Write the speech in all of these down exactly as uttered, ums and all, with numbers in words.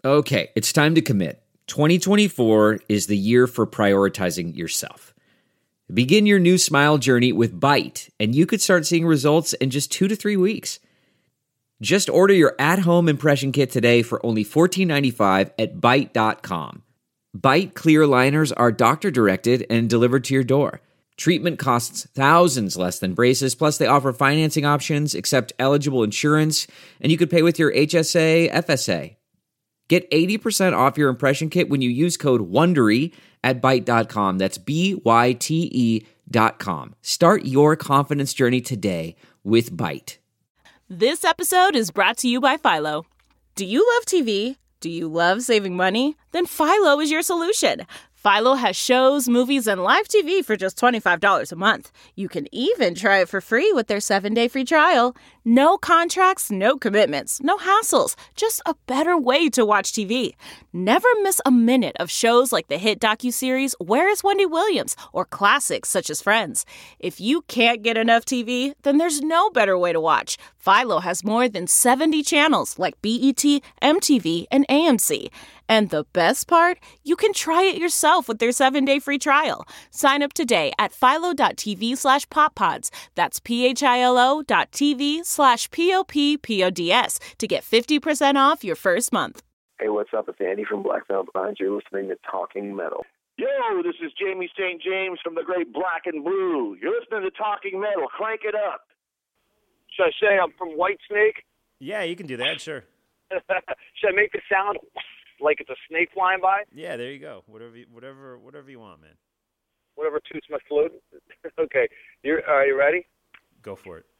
Okay, it's time to commit. twenty twenty-four is the year for prioritizing yourself. Begin your new smile journey with Byte, and you could start seeing results in just two to three weeks. Just order your at-home impression kit today for only fourteen ninety-five at byte dot com. Byte clear aligners are doctor-directed and delivered to your door. Treatment costs thousands less than braces, plus they offer financing options, accept eligible insurance, and you could pay with your H S A, F S A. Get eighty percent off your impression kit when you use code WONDERY at byte dot com. That's B Y T E dot com. Start your confidence journey today with Byte. This episode is brought to you by Philo. Do you love T V? Do you love saving money? Then Philo is your solution. Philo has shows, movies, and live T V for just twenty-five dollars a month. You can even try it for free with their seven-day free trial. No contracts, no commitments, no hassles. Just a better way to watch T V. Never miss a minute of shows like the hit docuseries Where is Wendy Williams? Or classics such as Friends. If you can't get enough T V, then there's no better way to watch. Philo has more than seventy channels like B E T, M T V, and A M C. And the best part? You can try it yourself with their seven-day free trial. Sign up today at philo.tv slash poppods. That's P-H-I-L-O dot TV slash P-O-P-P-O-D-S to get fifty percent off your first month. Hey, what's up? It's Andy from Black Veil Blind. You're listening to Talking Metal. Yo, this is Jamie Saint James from the great Black and Blue. You're listening to Talking Metal. Crank it up. Should I say I'm from Whitesnake? Yeah, you can do that, sure. Should I make the sound like it's a snake flying by? Yeah, there you go. Whatever, you, whatever, whatever you want, man. Whatever toots my flute. Okay, you're, are you ready? Go for it.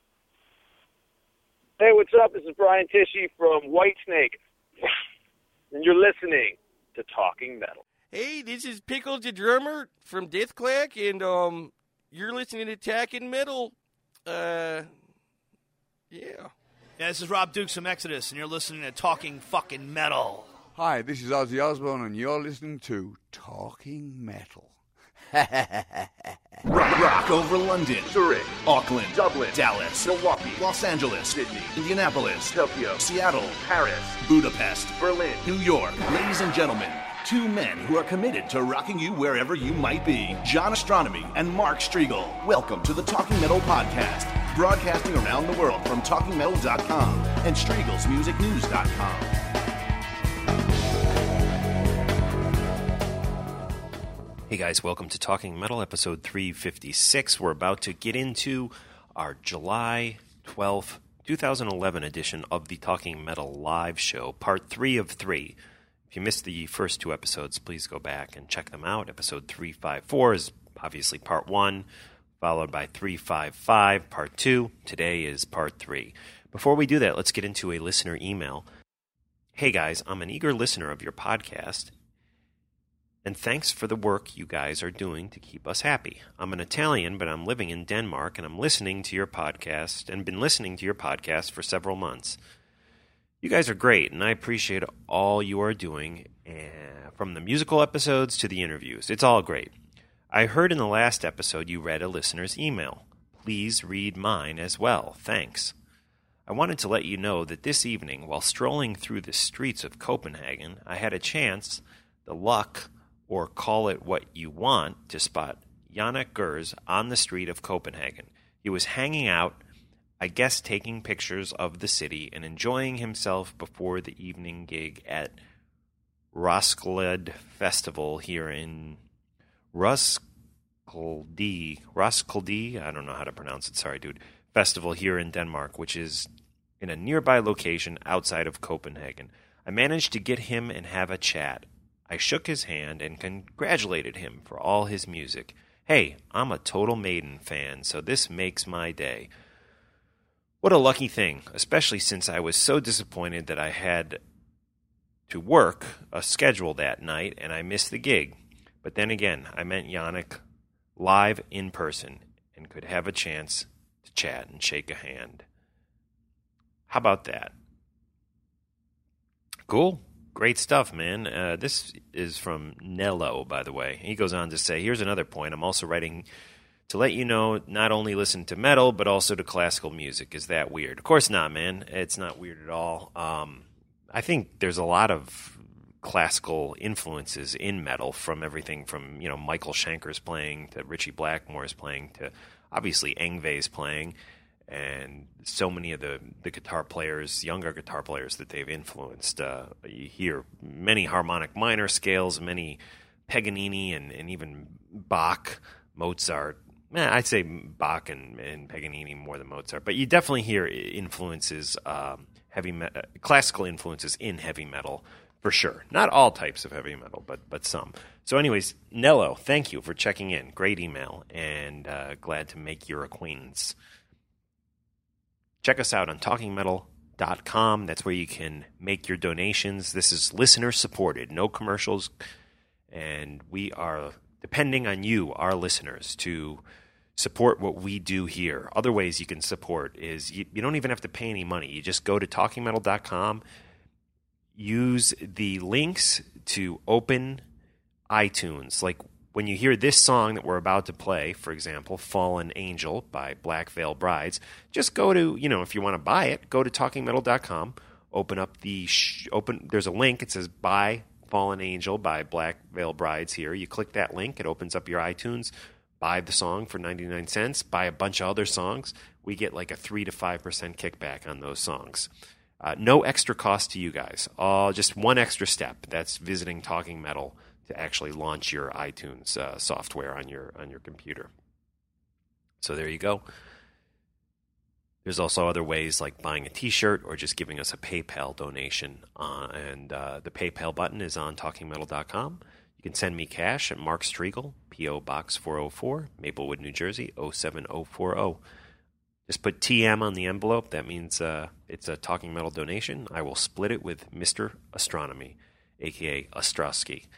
Hey, what's up? This is Brian Tichy from Whitesnake, and you're listening to Talking Metal. Hey, this is Pickles the Drummer from Deathclack, and um, you're listening to Talking Metal. Uh, yeah. Yeah, this is Rob Dukes from Exodus, and you're listening to Talking Fucking Metal. Hi, this is Ozzy Osbourne, and you're listening to Talking Metal. Rock, rock over London, Zurich, Auckland, Dublin, Dallas, Milwaukee, Los Angeles, Sydney, Indianapolis, Tokyo, Seattle, Paris, Budapest, Berlin, New York. Ladies and gentlemen, two men who are committed to rocking you wherever you might be. John Astronomy and Mark Striegel. Welcome to the Talking Metal Podcast, broadcasting around the world from talking metal dot com and Striegels Music News dot com. Hey guys, welcome to Talking Metal, episode three fifty-six. We're about to get into our July twelfth, twenty eleven edition of the Talking Metal live show, part three of three. If you missed the first two episodes, please go back and check them out. Episode three fifty-four is obviously part one, followed by three fifty-five, part two. Today is part three. Before we do that, let's get into a listener email. Hey guys, I'm an eager listener of your podcast, and thanks for the work you guys are doing to keep us happy. I'm an Italian, but I'm living in Denmark, and I'm listening to your podcast, and been listening to your podcast for several months. You guys are great, and I appreciate all you are doing, uh, from the musical episodes to the interviews. It's all great. I heard in the last episode you read a listener's email. Please read mine as well. Thanks. I wanted to let you know that this evening, while strolling through the streets of Copenhagen, I had a chance, the luck, or call it what you want, to spot Jannik Gers on the street of Copenhagen. He was hanging out, I guess taking pictures of the city and enjoying himself before the evening gig at Roskilde Festival here in Roskilde, Roskilde, I don't know how to pronounce it, sorry dude, Festival here in Denmark, which is in a nearby location outside of Copenhagen. I managed to get him and have a chat. I shook his hand and congratulated him for all his music. Hey, I'm a total Maiden fan, so this makes my day. What a lucky thing, especially since I was so disappointed that I had to work a schedule that night and I missed the gig. But then again, I met Jannik live in person and could have a chance to chat and shake a hand. How about that? Cool. Great stuff, man. Uh, this is from Nello, by the way. He goes on to say, here's another point. I'm also writing to let you know not only listen to metal, but also to classical music. Is that weird? Of course not, man. It's not weird at all. Um, I think there's a lot of classical influences in metal, from everything from, you know, Michael Schenker's playing to Richie Blackmore's playing to obviously Yngwie's playing, and so many of the, the guitar players, younger guitar players that they've influenced. Uh, you hear many harmonic minor scales, many Paganini and, and even Bach, Mozart. Eh, I'd say Bach and, and Paganini more than Mozart, but you definitely hear influences, um, heavy me- classical influences in heavy metal for sure. Not all types of heavy metal, but but some. So, anyways, Nello, thank you for checking in. Great email, and uh, glad to make your acquaintance. Check us out on talking metal dot com. That's where you can make your donations. This is listener supported, no commercials, and we are depending on you, our listeners, to support what we do here. Other ways you can support is you, you don't even have to pay any money. You just go to talking metal dot com, use the links to open iTunes. Like when you hear this song that we're about to play, for example, Fallen Angel by Black Veil Brides, just go to, you know, if you want to buy it, go to talking metal dot com, open up the, sh- open. there's a link, it says buy Fallen Angel by Black Veil Brides here. You click that link, it opens up your iTunes, buy the song for ninety-nine cents, buy a bunch of other songs. We get like a three to five percent kickback on those songs. Uh, no extra cost to you guys. Uh, just one extra step. That's visiting Talking Metal to actually launch your iTunes uh, software on your on your computer. So there you go. There's also other ways like buying a T-shirt or just giving us a PayPal donation. Uh, and uh, the PayPal button is on talking metal dot com. You can send me cash at Mark Striegel, P O. Box four oh four, Maplewood, New Jersey, oh seven oh four oh. Just put T M on the envelope. That means uh, it's a Talking Metal donation. I will split it with Mister Astronomy, a k a. Ostrowski.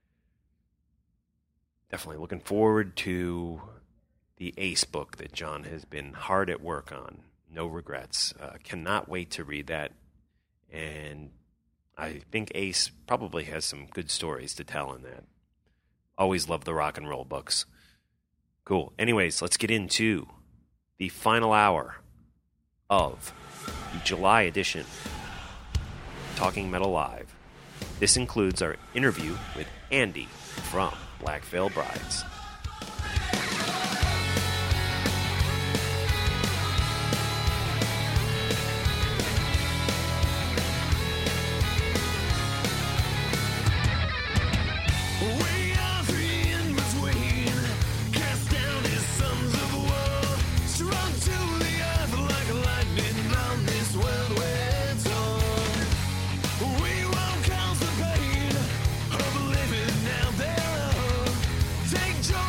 Definitely looking forward to the Ace book that John has been hard at work on. No regrets. Uh, cannot wait to read that. And I think Ace probably has some good stories to tell in that. Always love the rock and roll books. Cool. Anyways, let's get into the final hour of the July edition of Talking Metal Live. This includes our interview with Andy from Black Veil Brides. Take joy.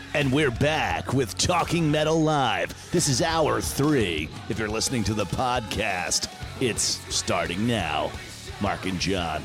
And we're back with Talking Metal Live. This is hour three. If you're listening to the podcast, it's starting now. Mark and John.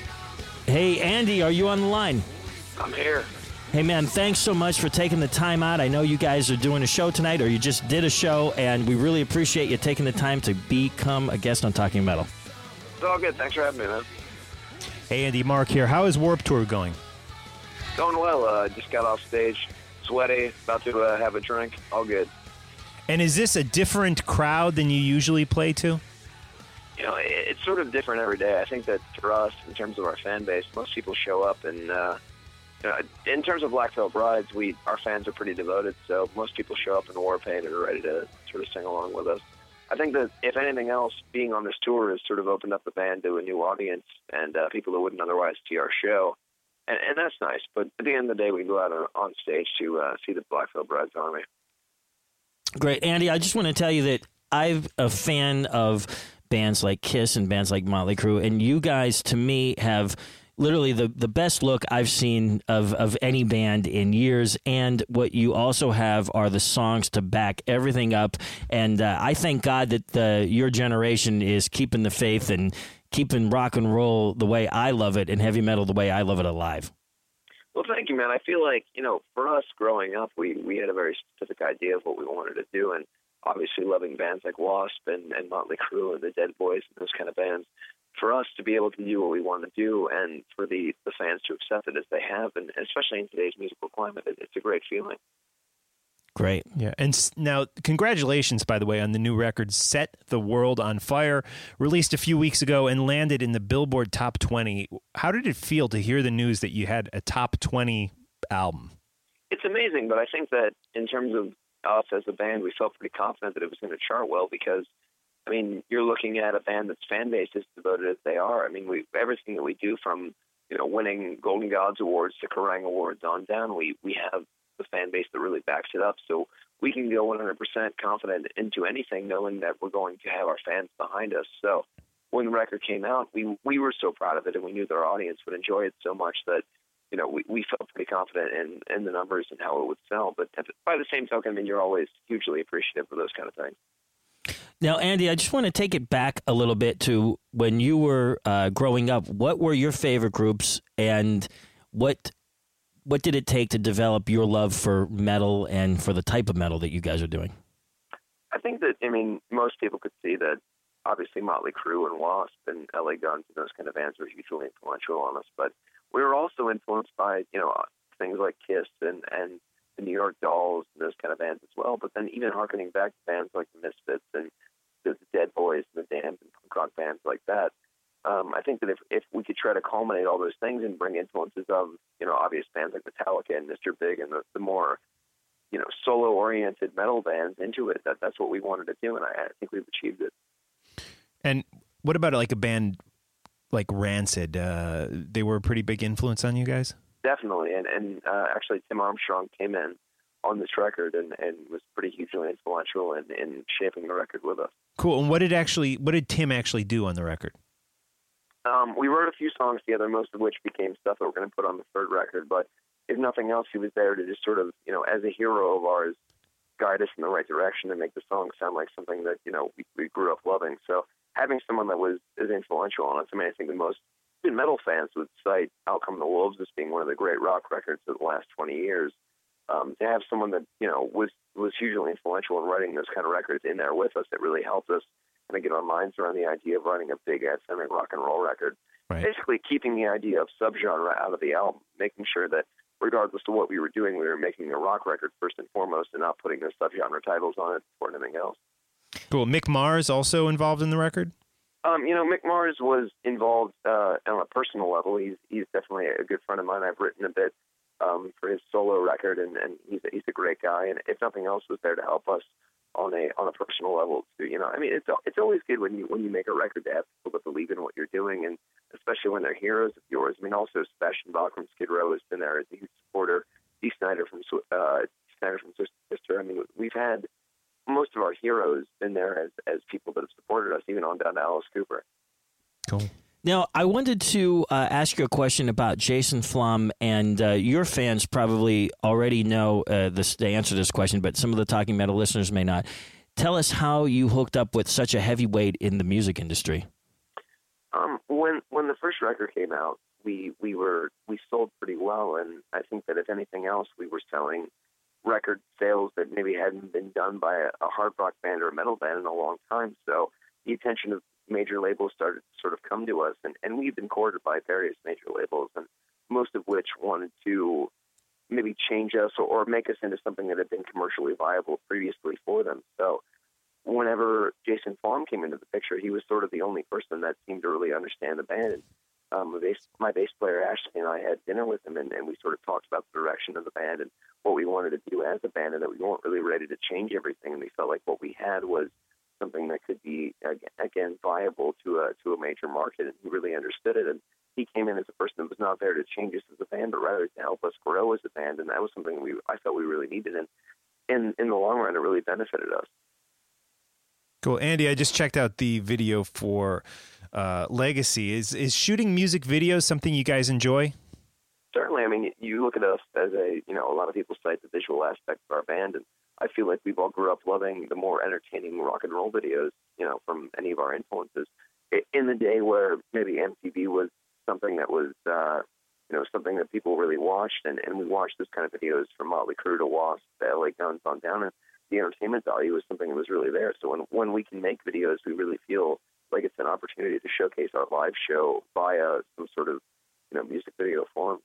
Hey, Andy, are you on the line? I'm here. Hey, man, thanks so much for taking the time out. I know you guys are doing a show tonight, or you just did a show, and we really appreciate you taking the time to become a guest on Talking Metal. It's all good. Thanks for having me, man. Hey, Andy, Mark here. How is Warped Tour going? Going well. Uh, just got off stage, sweaty, about to uh, have a drink. All good. And is this a different crowd than you usually play to? You know, it, it's sort of different every day. I think that for us, in terms of our fan base, most people show up and, uh, you know, in terms of Black Veil Brides, we our fans are pretty devoted, so most people show up in war paint and are ready to sort of sing along with us. I think that, if anything else, being on this tour has sort of opened up the band to a new audience and uh, people who wouldn't otherwise see our show. And, and that's nice, but at the end of the day, we go out on, on stage to uh, see the Black Veil Brides Army. Great. Andy, I just want to tell you that I'm a fan of bands like Kiss and bands like Motley Crue, and you guys, to me, have literally the, the best look I've seen of, of any band in years, and what you also have are the songs to back everything up, and uh, I thank God that the, your generation is keeping the faith and keeping rock and roll the way I love it and heavy metal the way I love it alive. Well, thank you, man. I feel like, you know, for us growing up, we, we had a very specific idea of what we wanted to do, and obviously loving bands like Wasp and, and Motley Crue and the Dead Boys and those kind of bands, for us to be able to do what we want to do and for the, the fans to accept it as they have, and especially in today's musical climate, it, it's a great feeling. Great. Yeah. And s- now, congratulations, by the way, on the new record, Set the World on Fire, released a few weeks ago and landed in the Billboard Top twenty. How did it feel to hear the news that you had a Top twenty album? It's amazing, but I think that in terms of us as a band, we felt pretty confident that it was going to chart well because, I mean, you're looking at a band that's fan base as devoted as they are. I mean, we everything that we do, from, you know, winning Golden Gods Awards to Kerrang Awards on down, we, we have the fan base that really backs it up. So we can go one hundred percent confident into anything, knowing that we're going to have our fans behind us. So when the record came out, we we were so proud of it, and we knew that our audience would enjoy it so much that, you know, we, we felt pretty confident in, in the numbers and how it would sell. But by the same token, I mean, you're always hugely appreciative of those kind of things. Now, Andy, I just want to take it back a little bit to when you were uh, growing up. What were your favorite groups, and what what did it take to develop your love for metal and for the type of metal that you guys are doing? I think that, I mean, most people could see that obviously Motley Crue and Wasp and L A Guns and those kind of bands were hugely influential on us, but we were also influenced by, you know, things like Kiss and, and the New York Dolls and those kind of bands as well, but then even harkening back to bands like the Misfits and the Dead Boys and the Damned and punk rock bands like that. Um, I think that if, if we could try to culminate all those things and bring influences of, you know, obvious bands like Metallica and Mister Big and the, the more, you know, solo-oriented metal bands into it, that that's what we wanted to do, and I, I think we've achieved it. And what about like a band like Rancid? Uh, they were a pretty big influence on you guys? Definitely, and, and uh, actually Tim Armstrong came in on this record and, and was pretty hugely influential in, in shaping the record with us. Cool. And what did actually, what did Tim actually do on the record? Um, we wrote a few songs together, most of which became stuff that we're going to put on the third record. But if nothing else, he was there to just sort of, you know, as a hero of ours, guide us in the right direction and make the song sound like something that, you know, we, we grew up loving. So having someone that was as influential on us, I mean, I think the most metal fans would cite Out Come the Wolves as being one of the great rock records of the last twenty years. Um, to have someone that, you know, was, was hugely influential in writing those kind of records in there with us, it really helped us kind of get our minds around the idea of writing a big anthemic rock and roll record. Right. Basically keeping the idea of subgenre out of the album, making sure that regardless of what we were doing, we were making a rock record first and foremost and not putting those subgenre titles on it before anything else. Cool. Mick Mars also involved in the record? Um, you know, Mick Mars was involved uh, on a personal level. He's he's definitely a good friend of mine. I've written a bit um, for his solo record, and, and he's a, he's a great guy. And if nothing else, was there to help us on a on a personal level too. You know, I mean, it's it's always good when you when you make a record to have people that believe in what you're doing, and especially when they're heroes of yours. I mean, also Sebastian Bach from Skid Row has been there as a huge supporter. Dee Snider from uh, Dee Snider from Sister. I mean, we've had most of our heroes been there as as people that have supported us, even on down to Alice Cooper. Cool. Now, I wanted to uh, ask you a question about Jason Flum, and uh, your fans probably already know uh, this, the answer to this question, but some of the Talking Metal listeners may not. Tell us how you hooked up with such a heavyweight in the music industry. Um, when when the first record came out, we we were we sold pretty well, and I think that if anything else, we were selling record sales that maybe hadn't been done by a, a hard rock band or a metal band in a long time. So the attention of major labels started to sort of come to us, and, and we've been courted by various major labels, and most of which wanted to maybe change us or, or make us into something that had been commercially viable previously for them. So whenever Jason Flum came into the picture, he was sort of the only person that seemed to really understand the band. Um, my, bass, my bass player, Ashley, and I had dinner with him, and, and we sort of talked about the direction of the band and what we wanted to do as a band, and that we weren't really ready to change everything, and we felt like what we had was something that could be, again, viable to a to a major market, and he really understood it. And he came in as a person that was not there to change us as a band, but rather to help us grow as a band, and that was something we I felt we really needed. And in, in the long run, it really benefited us. Cool. Andy, I just checked out the video for uh, Legacy. Is is shooting music videos something you guys enjoy? Certainly. I mean, you look at us as a, you know, a lot of people cite the visual aspect of our band, and I feel like we've all grew up loving the more entertaining rock and roll videos, you know, from any of our influences. In the day where maybe M T V was something that was, uh, you know, something that people really watched, and, and we watched those kind of videos from Motley Crue to Wasp to L A Guns on down, and the entertainment value was something that was really there. So when, when we can make videos, we really feel like it's an opportunity to showcase our live show via some sort of, you know, music video form.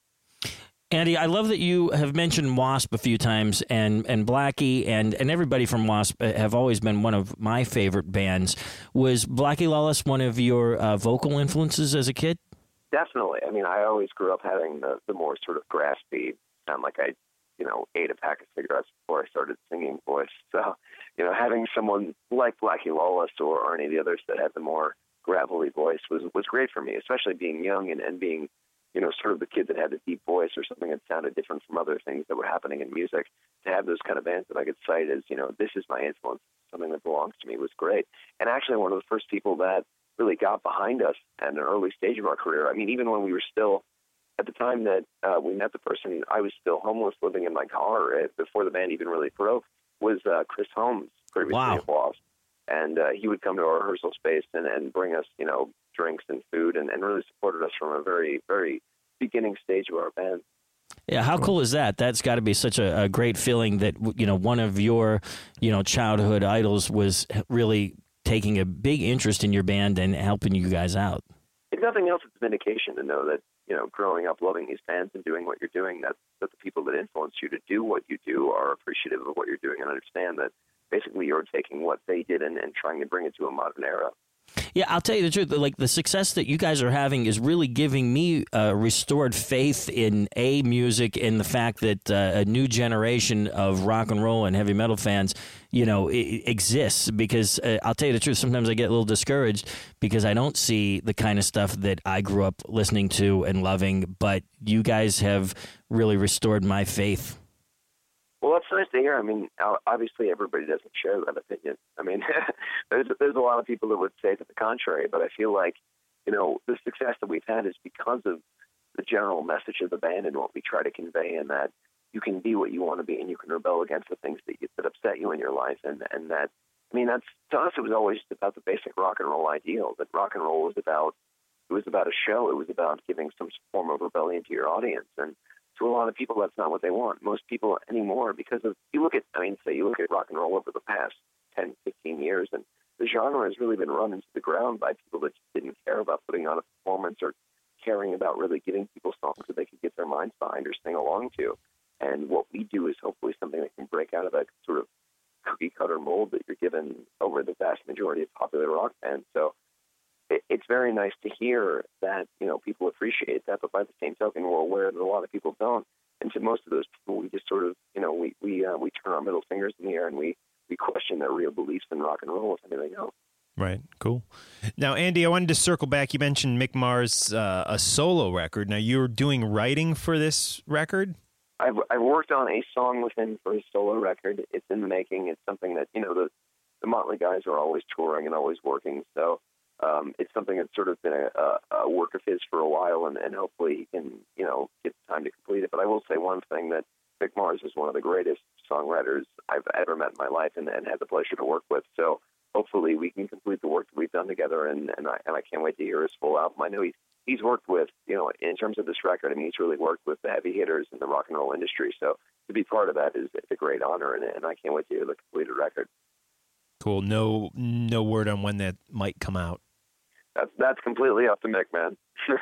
Andy, I love that you have mentioned Wasp a few times, and, and Blackie and, and everybody from Wasp have always been one of my favorite bands. Was Blackie Lawless one of your uh, vocal influences as a kid? Definitely. I mean, I always grew up having the, the more sort of graspy, sound like I, you know, ate a pack of cigarettes before I started singing voice. So, you know, having someone like Blackie Lawless or, or any of the others that had the more gravelly voice was, was great for me, especially being young and, and being, you know, sort of the kid that had a deep voice or something that sounded different from other things that were happening in music. To have those kind of bands that I could cite as, you know, this is my influence, something that belongs to me, was great. And actually one of the first people that really got behind us at an early stage of our career, I mean, even when we were still, at the time that uh, we met the person, I was still homeless living in my car uh, before the band even really broke, was uh, Chris Holmes, previously wow. of Wasp. And uh, he would come to our rehearsal space and, and bring us, you know, drinks and food, and, and really supported us from a very, very beginning stage of our band. Yeah, how cool is that? That's got to be such a, a great feeling that, you know, one of your, you know, childhood idols was really taking a big interest in your band and helping you guys out. If nothing else, it's vindication to know that, you know, growing up loving these bands and doing what you're doing, that, that the people that influence you to do what you do are appreciative of what you're doing and understand that basically you're taking what they did and, and trying to bring it to a modern era. Yeah, I'll tell you the truth. Like, the success that you guys are having is really giving me uh, restored faith in A, music, and the fact that uh, a new generation of rock and roll and heavy metal fans, you know, it exists. Because uh, I'll tell you the truth, sometimes I get a little discouraged because I don't see the kind of stuff that I grew up listening to and loving. But you guys have really restored my faith. Well, that's nice to hear. I mean, obviously everybody doesn't share that opinion. I mean, there's there's a lot of people that would say to the contrary, but I feel like, you know, the success that we've had is because of the general message of the band and what we try to convey, and that you can be what you want to be and you can rebel against the things that, you, that upset you in your life. And, and that, I mean, that's, to us, it was always about the basic rock and roll ideal, that rock and roll was about, it was about a show. It was about giving some form of rebellion to your audience. And to a lot of people, that's not what they want. Most people anymore, because of, you look at, I mean, say you look at rock and roll over the past ten, fifteen years, and the genre has really been run into the ground by people that just didn't care about putting on a performance or caring about really giving people songs that they could get their minds behind or sing along to. And what we do is hopefully something that can break out of that sort of cookie-cutter mold that you're given over the vast majority of popular rock bands. So it, it's very nice to hear that, you know, people appreciate that, but by the same token, we're aware that a lot of people don't. And to most of those people, we just sort of, you know, we we uh, we turn our middle fingers in the air and we, we question their real beliefs in rock and roll, if anything else. Right. Cool. Now, Andy, I wanted to circle back. You mentioned Mick Mars, uh, a solo record. Now, you're doing writing for this record? I've, I've worked on a song with him for his solo record. It's in the making. It's something that, you know, the, the Motley guys are always touring and always working. So um, it's something that's sort of been a, a, a work of his for a while, and, and hopefully he can, you know, get time to complete it. But I will say one thing, that Mick Mars is one of the greatest songwriters I've ever met in my life and, and had the pleasure to work with. So hopefully we can complete the work that we've done together, and, and, I, and I can't wait to hear his full album. I know he's, he's worked with, you know, in terms of this record, I mean, he's really worked with the heavy hitters in the rock and roll industry. So to be part of that is a great honor, and, and I can't wait to hear the completed record. Cool. No, no word on when that might come out. That's that's completely up to Mick, man.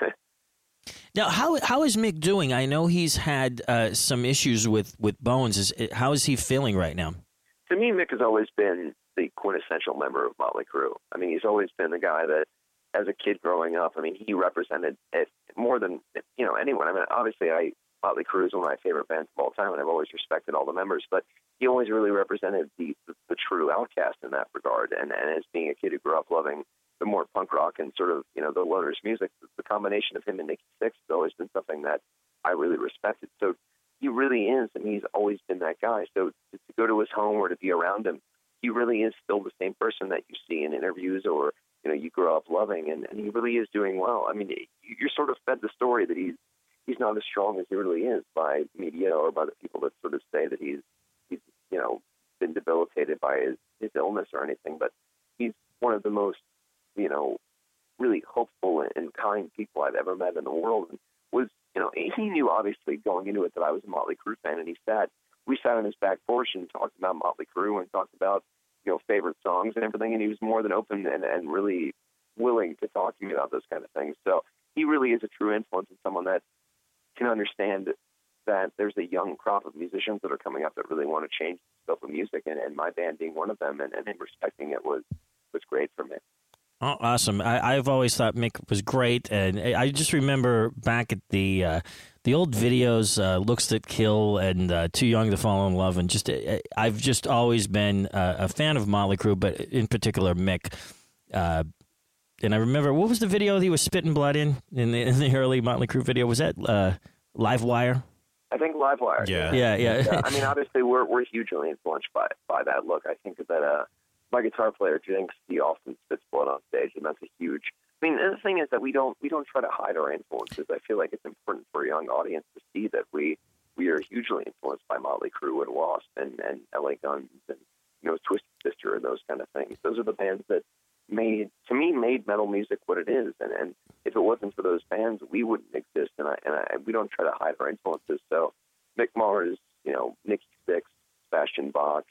Now, how how is Mick doing? I know he's had uh, some issues with, with Bones. Is how is he feeling right now? To me, Mick has always been the quintessential member of Motley Crue. I mean, he's always been the guy that, as a kid growing up, I mean, he represented it more than, you know, anyone. I mean, obviously, I Motley Crue is one of my favorite bands of all time, and I've always respected all the members, but he always really represented the, the, the true outcast in that regard. And, and as being a kid who grew up loving the more punk rock and sort of, you know, the Loners music, the combination of him and Nikki Sixx has always been something that I really respected. So he really is, and he's always been that guy. So to, to go to his home or to be around him, he really is still the same person that you see in interviews or, you know, you grow up loving, and, and he really is doing well. I mean, you're sort of fed the story that he's he's not as strong as he really is by media or by the people that sort of say that he's, he's you know, been debilitated by his, his illness or anything. But he's one of the most, you know, really hopeful and kind people I've ever met in the world. And was, you know, he knew obviously going into it that I was a Motley Crue fan, and he sat, we sat on his back porch and talked about Motley Crue and talked about, you know, favorite songs and everything, and he was more than open and, and really willing to talk to me about those kind of things. So he really is a true influence and someone that can understand that there's a young crop of musicians that are coming up that really want to change the scope of music, and, and my band being one of them, and, and him respecting it was, was great for me. Oh, awesome. I, I've always thought Mick was great, and I just remember back at the uh, the old videos, uh, Looks That Kill and uh, Too Young to Fall in Love, and just I've just always been uh, a fan of Motley Crue, but in particular Mick. Uh, and I remember, what was the video that he was spitting blood in, in the, in the early Motley Crue video? Was that uh, Live Wire? I think Live Wire. Yeah, yeah. yeah. yeah. I mean, obviously, we're we're hugely influenced by by that look. I think that uh, my guitar player Jinx, he often spits blood on stage, and that's a huge. I mean, and the thing is that we don't we don't try to hide our influences. I feel like it's important for a young audience to see that we we are hugely influenced by Motley Crue and Wasp and and L A Guns and, you know, Twisted Sister and those kind of things. Those are the bands that made, to me, made metal music what it is. And, and if it wasn't for those bands, we wouldn't exist. And I and I, we don't try to hide our influences. So Mick Mars, you know, Nikki Sixx, Sebastian Bach,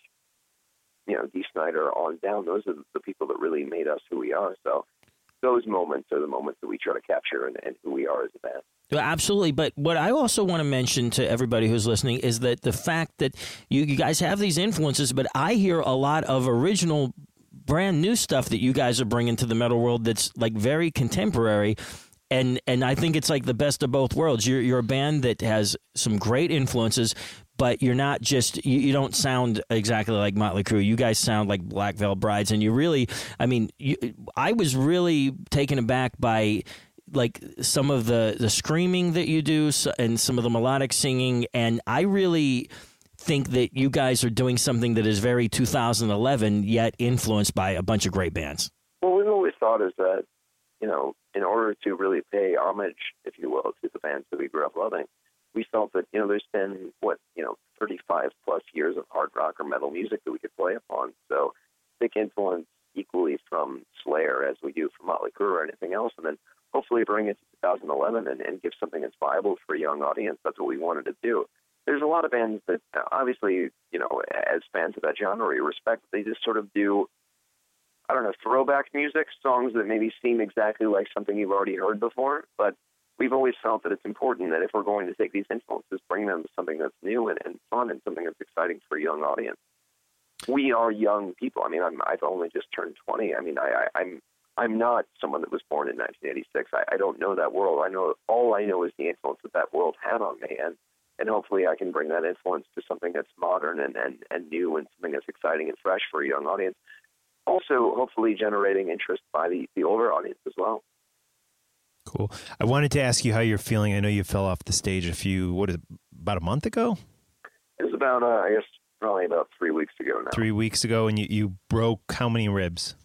you know, Dee Snider, on down. Those are the people that really made us who we are. So those moments are the moments that we try to capture and, and who we are as a band. Yeah, absolutely. But what I also want to mention to everybody who's listening is that the fact that you, you guys have these influences, but I hear a lot of original, brand new stuff that you guys are bringing to the metal world that's like very contemporary. And and I think it's like the best of both worlds. You're, you're a band that has some great influences, but you're not just, you, you don't sound exactly like Motley Crue. You guys sound like Black Veil Brides. And you really, I mean, you, I was really taken aback by like some of the, the screaming that you do and some of the melodic singing. And I really think that you guys are doing something that is very two thousand eleven, yet influenced by a bunch of great bands. Well, we've always thought is that, you know, in order to really pay homage, if you will, to the bands that we grew up loving, we felt that, you know, there's been, what, you know, thirty-five plus years of hard rock or metal music that we could play upon. So big influence equally from Slayer as we do from Motley Crue or anything else, and then hopefully bring it to two thousand eleven and, and give something that's viable for a young audience. That's what we wanted to do. There's a lot of bands that obviously, you know, as fans of that genre, you respect, they just sort of do, I don't know, throwback music, songs that maybe seem exactly like something you've already heard before. But we've always felt that it's important that if we're going to take these influences, bring them to something that's new and, and fun and something that's exciting for a young audience. We are young people. I mean, I'm, I've only just turned twenty. I mean, I, I, I'm I'm not someone that was born in nineteen eighty-six. I, I don't know that world. I know all I know is the influence that that world had on me, and and hopefully I can bring that influence to something that's modern and, and, and new and something that's exciting and fresh for a young audience. Also, hopefully generating interest by the, the older audience as well. Cool. I wanted to ask you how you're feeling. I know you fell off the stage a few, what is it, about a month ago? It was about, uh, I guess, probably about three weeks ago now. Three weeks ago, and you, you broke how many ribs?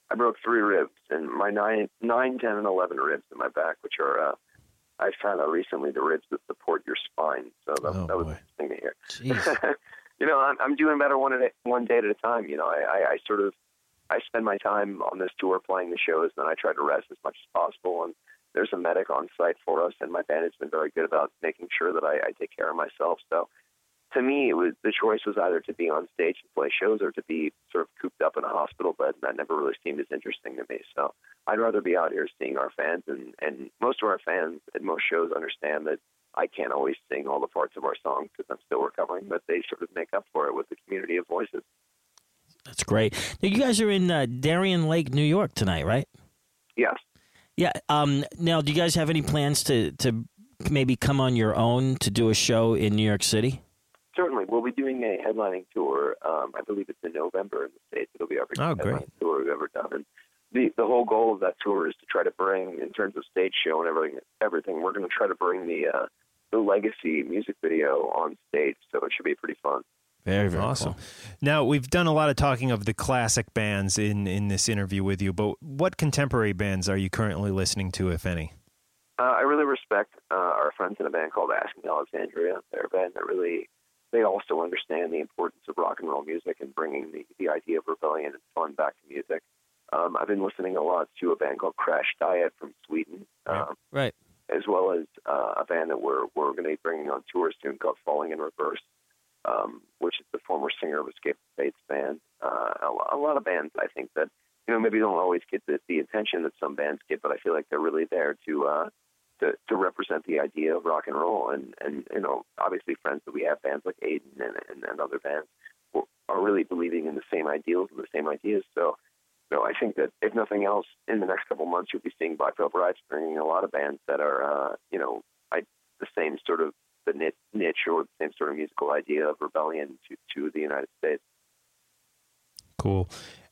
I broke three ribs, and my nine, nine, ten, and eleven ribs in my back, which are, uh, I found out recently, the ribs that support your spine. So that, oh, that was boy. interesting to hear. You know, I'm, I'm doing better one, at a, one day at a time. You know, I, I, I sort of, I spend my time on this tour playing the shows, and then I try to rest as much as possible. And there's a medic on site for us, and my band has been very good about making sure that I, I take care of myself. So to me, it was the choice was either to be on stage and play shows or to be sort of cooped up in a hospital bed, and that never really seemed as interesting to me. So I'd rather be out here seeing our fans, and, and most of our fans at most shows understand that I can't always sing all the parts of our songs because I'm still recovering, but they sort of make up for it with the community of voices. That's great. Now, you guys are in uh, Darien Lake, New York tonight, right? Yes. Yeah. Um, now, do you guys have any plans to, to maybe come on your own to do a show in New York City? Certainly. We'll be doing a headlining tour. Um, I believe it's in November in the States. It'll be our biggest Oh, headlining great. tour we've ever done. And the, the whole goal of that tour is to try to bring, in terms of stage show and everything, everything we're going to try to bring the uh, the Legacy music video on stage, so it should be pretty fun. Very, very awesome. cool. Now, we've done a lot of talking of the classic bands in, in this interview with you, but what contemporary bands are you currently listening to, if any? Uh, I really respect uh, our friends in a band called Asking Alexandria. They're a band that really, they also understand the importance of rock and roll music and bringing the, the idea of rebellion and fun back to music. Um, I've been listening a lot to a band called Crash Diet from Sweden. Um, right. As well as uh, a band that we're, we're going to be bringing on tour soon called Falling in Reverse, um, which is the former singer of Escape the Fates band. Uh, a, a lot of bands, I think, that, you know, maybe don't always get the, the attention that some bands get, but I feel like they're really there to uh, to, to represent the idea of rock and roll. And, and, you know, obviously friends that we have, bands like Aiden and, and, and other bands, are really believing in the same ideals and the same ideas. So, you know, I think that if nothing else, in the next couple of months, you'll be seeing Black Veil Brides bringing a lot of bands that are, uh, you know, I, the same sort of the niche or the same sort of musical idea of rebellion to, to the United States. Cool.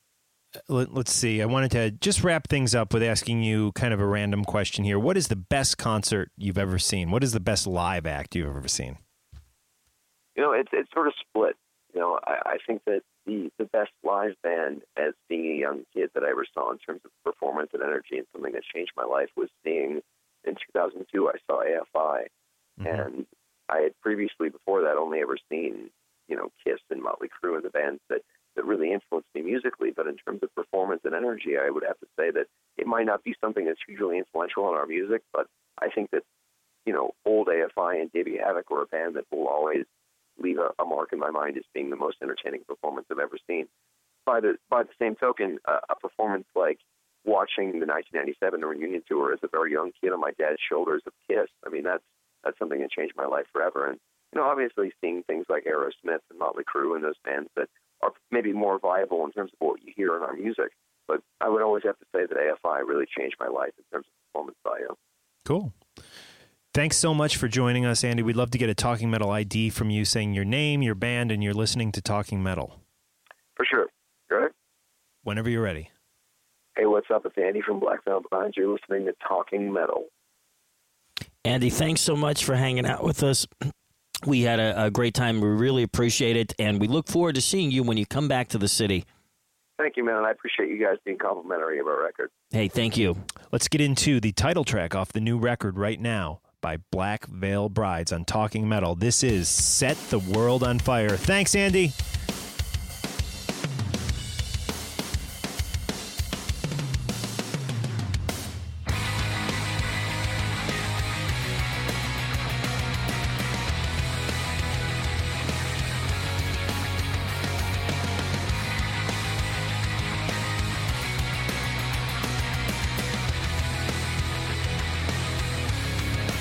Let, let's see. I wanted to just wrap things up with asking you kind of a random question here. What is the best concert you've ever seen? What is the best live act you've ever seen? You know, it's it's sort of split. You know, I, I think that the, the best live band as being a young kid that I ever saw in terms of performance and energy and something that changed my life was seeing in two thousand two, I saw A F I. Mm-hmm. And I had previously, before that, only ever seen, you know, Kiss and Motley Crue and the bands that, that really influenced me musically. But in terms of performance and energy, I would have to say that it might not be something that's hugely influential in our music, but I think that, you know, old A F I and Davey Havok were a band that will always leave a, a mark in my mind as being the most entertaining performance I've ever seen. By the by the same token, uh, a performance like watching the nineteen ninety-seven reunion tour as a very young kid on my dad's shoulders of Kiss, I mean, that's that's something that changed my life forever. And, you know, obviously seeing things like Aerosmith and Motley Crue and those bands that are maybe more viable in terms of what you hear in our music. But I would always have to say that A F I really changed my life in terms of performance value. Cool. Thanks so much for joining us, Andy. We'd love to get a Talking Metal I D from you saying your name, your band, and you're listening to Talking Metal. For sure. You ready? Whenever you're ready. Hey, what's up? It's Andy from Black Veil Brides. You're listening to Talking Metal. Andy, thanks so much for hanging out with us. We had a, a great time. We really appreciate it, and we look forward to seeing you when you come back to the city. Thank you, man. I appreciate you guys being complimentary of our record. Hey, thank you. Let's get into the title track off the new record right now by Black Veil Brides on Talking Metal. This is Set the World on Fire. Thanks, Andy.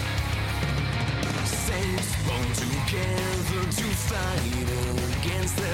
Together to fight against the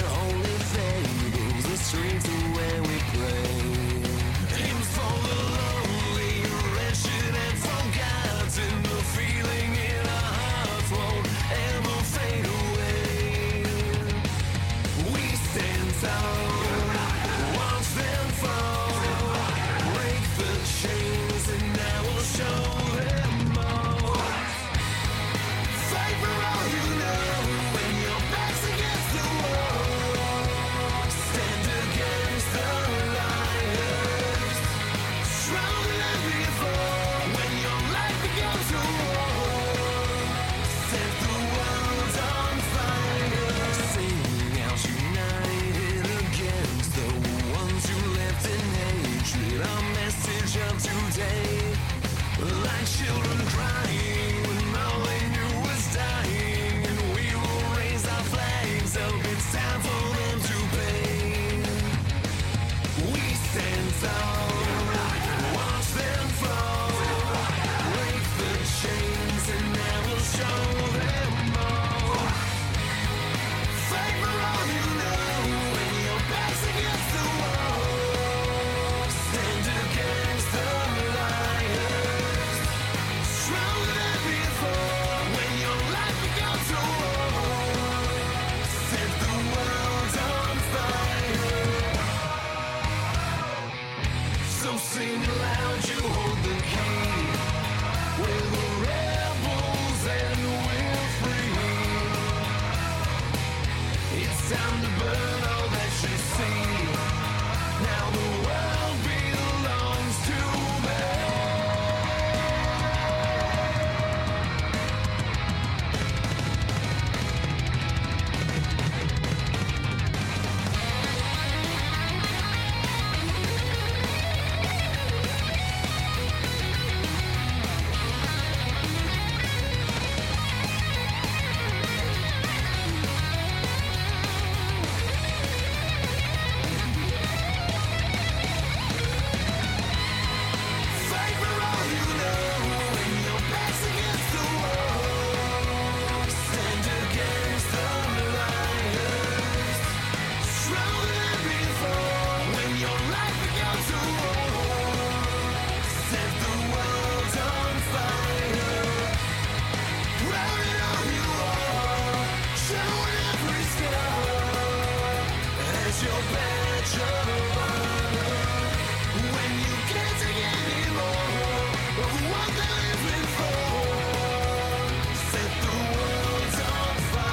So it's time for them to pay. We stand tall, watch them fall, break the chains and never show them all. Fight for all you know when your back's against the wall. Stand against the liars, stronger than before. When your life becomes a war, set the world on fire. So sing loud, you hold the key. We're the rebels and we're free. It's time to burn all that you see. Now the world belongs to me. Fight for all you know when your back's against the wall. Stand against the liars, stronger than before. When your life becomes a war, set the world on fire. Proud in all you are, showing every scar as your badge of honor. When you can't take anymore of what they're living for, set the world on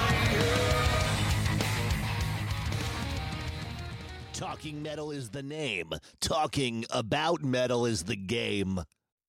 fire. Talking Metal is the name. Talking about metal is the game.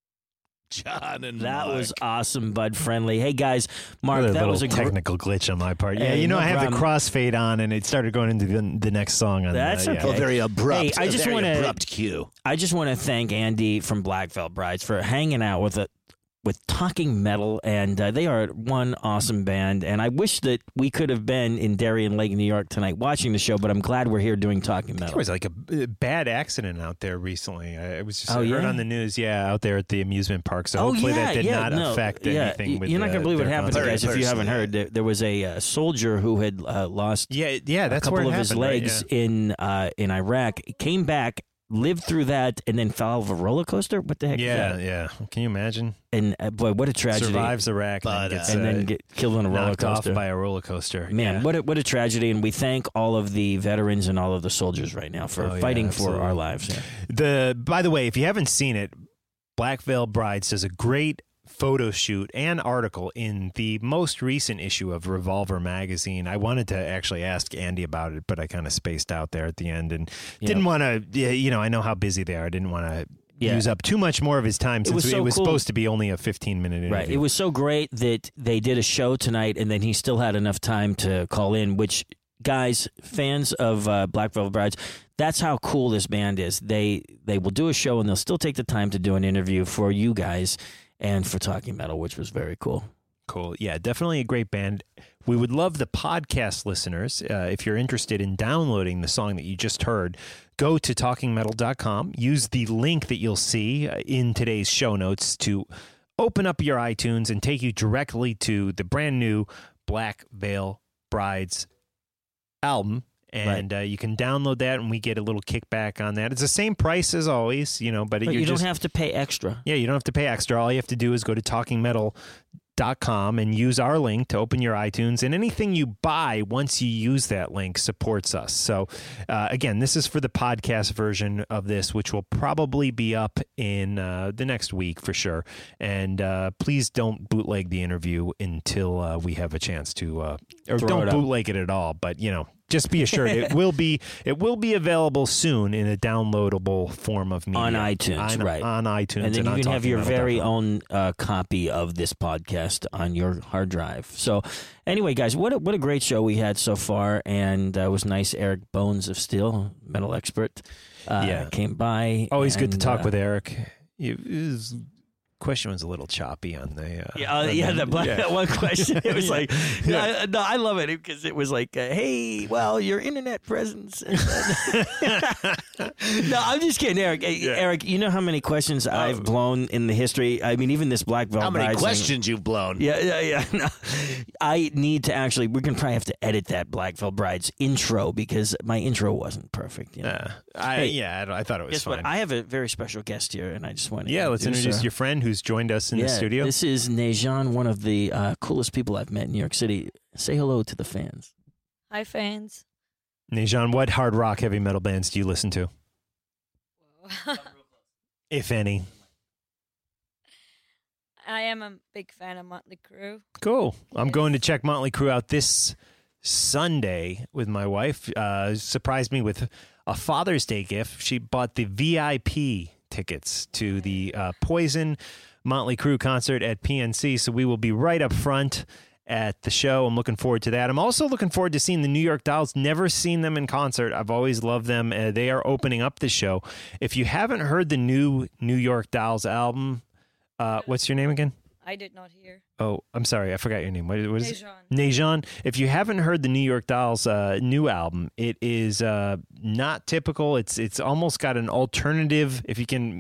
John and That Mark. was awesome, Bud Friendly. Hey, guys, Mark, Another that little was a gr- technical glitch on my part. Yeah, Hey, you know, no I have problem. the crossfade on, and it started going into the, the next song. On That's the, okay. yeah. A very abrupt, Hey, I a just very wanna- abrupt cue. I just want to thank Andy from Black Veil Brides for hanging out with it. With Talking Metal, and uh, they are one awesome band. And I wish that we could have been in Darien Lake, New York tonight watching the show, but I'm glad we're here doing Talking Metal. There was like a, a bad accident out there recently. I, I was just Oh, I heard yeah? on the news, yeah, out there at the amusement park. So Oh, hopefully yeah, that did yeah, not no, affect yeah. anything. Y- with You're not the, going to believe what their happened, concert. guys. If you haven't heard, there, there was a uh, soldier who had uh, lost Yeah, yeah, that's a couple where it of his happened, right? legs Yeah. in uh, in Iraq, came back, lived through that, and then fell off a roller coaster. What the heck Yeah, is that? yeah. Can you imagine? And uh, boy, what a tragedy! Survives Iraq But, and then gets, uh, and then uh, get killed on a roller knocked coaster. off by a roller coaster. Man, yeah. what a, what a tragedy! And we thank all of the veterans and all of the soldiers right now for Oh, yeah, fighting for absolutely. our lives. Yeah. The by the way, if you haven't seen it, Black Veil Brides does a great photo shoot and article in the most recent issue of Revolver magazine. I wanted to actually ask Andy about it, but I kind of spaced out there at the end and Yeah. didn't want to. You know, I know how busy they are. I didn't want to Yeah. use up too much more of his time It since was it so was cool. supposed to be only a fifteen minute interview. Right. It was so great that they did a show tonight, and then he still had enough time to call in. Which, guys, fans of uh, Black Veil Brides, that's how cool this band is. They they will do a show, and they'll still take the time to do an interview for you guys and for Talking Metal, which was very cool. Cool. Yeah, definitely a great band. We would love the podcast listeners, uh, if you're interested in downloading the song that you just heard, go to talking metal dot com. Use the link that you'll see uh, in today's show notes to open up your iTunes and take you directly to the brand new Black Veil Brides album. And uh, you can download that, and we get a little kickback on that. It's the same price as always, you know, but, But you're you don't just, have to pay extra. yeah, you don't have to pay extra. All you have to do is go to talking metal dot com and use our link to open your iTunes, and anything you buy once you use that link supports us. So uh, again, this is for the podcast version of this, which will probably be up in uh, the next week for sure. And uh, please don't bootleg the interview until uh, we have a chance to, uh, or Throw don't it up. bootleg it at all. But you know, just be assured it will be it will be available soon in a downloadable form of media On iTunes, on, right. on iTunes, And then you on can have your talking metal dot very com. own uh, copy of this podcast on your hard drive. So anyway, guys, what a, what a great show we had so far. And uh, it was nice. Eric Bones of Steel, metal expert, uh, Yeah. came by. Always good to and, talk uh, with Eric. He is question was a little choppy on the. Uh, Yeah, uh, on yeah, the- that, black, yeah. that one question. It was like, Yeah. I, no, I love it because it was like, uh, hey, well, your internet presence. and then- no, I'm just kidding, Eric. Hey, Eric, you know how many questions I've blown in the history? I mean, even this Black Velvet How many Bride thing- questions you've blown? Yeah, yeah, yeah. No. I need to actually, we're going to probably have to edit that Black Veil Bride's intro because my intro wasn't perfect. You know? Yeah, I, Hey, yeah, I, don't- I thought it was Guess fine. what? I have a very special guest here, and I just want to yeah, let's introduce your friend who's joined us in yeah, the studio. This is Nejan, one of the uh, coolest people I've met in New York City. Say hello to the fans. Hi, fans. Nejan, what hard rock, heavy metal bands do you listen to, if any? I am a big fan of Motley Crue. Cool. I'm going to check Motley Crue out this Sunday with my wife. Uh, surprised me with a Father's Day gift. She bought the V I P tickets to the uh, Poison Motley Crue concert at P N C, so we will be right up front at the show. I'm looking forward to that. I'm also looking forward to seeing the New York Dolls. Never seen them in concert. I've always loved them. Uh, they are opening up the show. If you haven't heard the new New York Dolls album, uh, what's your name again? I did not hear. Oh, I'm sorry. I forgot your name. What, what is Nejan. it? Nejan. If you haven't heard the New York Dolls uh, new album, it is uh, not typical. It's it's almost got an alternative, if you can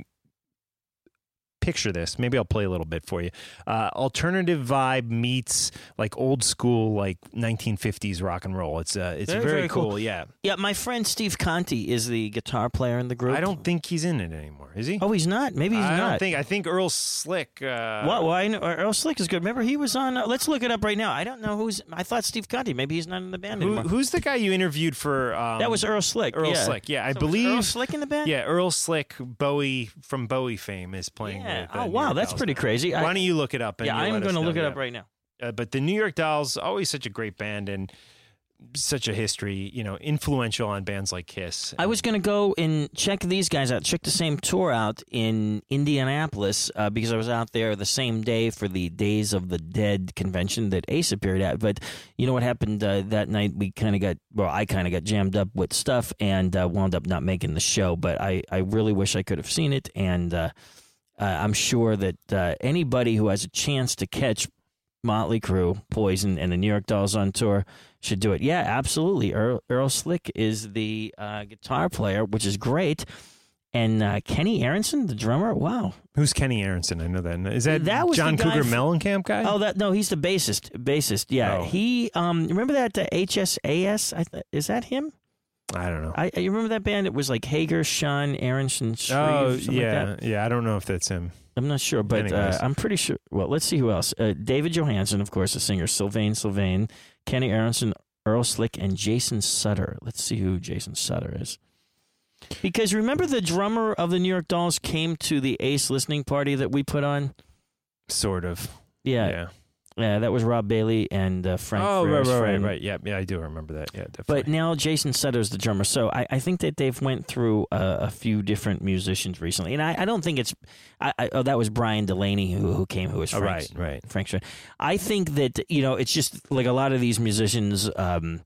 picture this. Maybe I'll play a little bit for you. Uh, alternative vibe meets like old school, like nineteen fifties rock and roll. It's uh, it's Very, very, very cool. cool. Yeah. Yeah, my friend Steve Conti is the guitar player in the group. I don't think he's in it anymore. Is he? Oh, he's not. Maybe he's I not. don't think. I think Earl Slick. Uh, What? Well, I know Earl Slick is good. Remember, he was on. Uh, let's look it up right now. I don't know who's. I thought Steve Conti. Maybe he's not in the band Who, anymore. who's the guy you interviewed for? Um, that was Earl Slick. Earl yeah. Slick. Yeah, I So was believe Earl Slick in the band. Yeah, Earl Slick, Bowie from Bowie fame is playing. Yeah. With, uh, Oh, New wow, York that's Dolls pretty now. crazy. I- Why don't you look it up? And Yeah, you I'm let us gonna know, look it yeah. up right now. Uh, but the New York Dolls, always such a great band and such a history. You know, influential on bands like Kiss. I was going to go and check these guys out, check the same tour out in Indianapolis uh, because I was out there the same day for the Days of the Dead convention that Ace appeared at. But you know what happened uh, that night? We kind of got, well, I kind of got jammed up with stuff and uh, wound up not making the show. But I, I really wish I could have seen it. And uh, uh, I'm sure that uh, anybody who has a chance to catch Motley Crue, Poison, and the New York Dolls on tour should do it. Yeah, absolutely. Earl, Earl Slick is the uh, guitar player, which is great. And uh, Kenny Aronson, the drummer, wow. Who's Kenny Aronson? I know that. Is that, That was John the guy Cougar f- Mellencamp guy? Oh, that no, he's the bassist. Bassist, yeah. Oh. He um, remember that uh, H S A S? I th- is that him? I don't know. I you remember that band? It was like Hager, Sean, Aronson, Shreve, oh, something yeah. like that. Yeah, I don't know if that's him. I'm not sure, but uh, Anyways. I'm pretty sure. Well, let's see who else. Uh, David Johansen, of course, the singer. Sylvain Sylvain, Kenny Aronson, Earl Slick, and Jason Sutter. Let's see who Jason Sutter is. Because remember the drummer of the New York Dolls came to the Ace listening party that we put on? Sort of. Yeah. Yeah. Yeah, that was Rob Bailey and uh, Frank Oh, right, Ferrer's right, right, friend. right. Yeah, yeah, I do remember that. Yeah, definitely. But now Jason Sutter's the drummer. So I, I think that they've went through a, a few different musicians recently. And I, I don't think it's I, I, oh, that was Brian Delaney who, who came, who was Oh, Frank's, right, right. Frank's friend. I think that, you know, it's just like a lot of these musicians um,